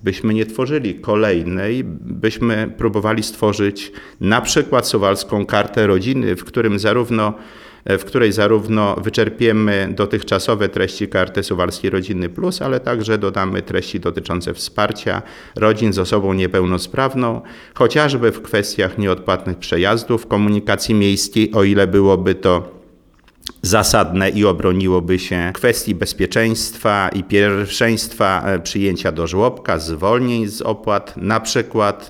byśmy nie tworzyli kolejnej, byśmy próbowali stworzyć na przykład suwalską kartę rodziny, w której zarówno wyczerpiemy dotychczasowe treści karty Suwalskiej Rodziny Plus, ale także dodamy treści dotyczące wsparcia rodzin z osobą niepełnosprawną, chociażby w kwestiach nieodpłatnych przejazdów komunikacji miejskiej, o ile byłoby to zasadne i obroniłoby się kwestii bezpieczeństwa i pierwszeństwa przyjęcia do żłobka, zwolnień z opłat, na przykład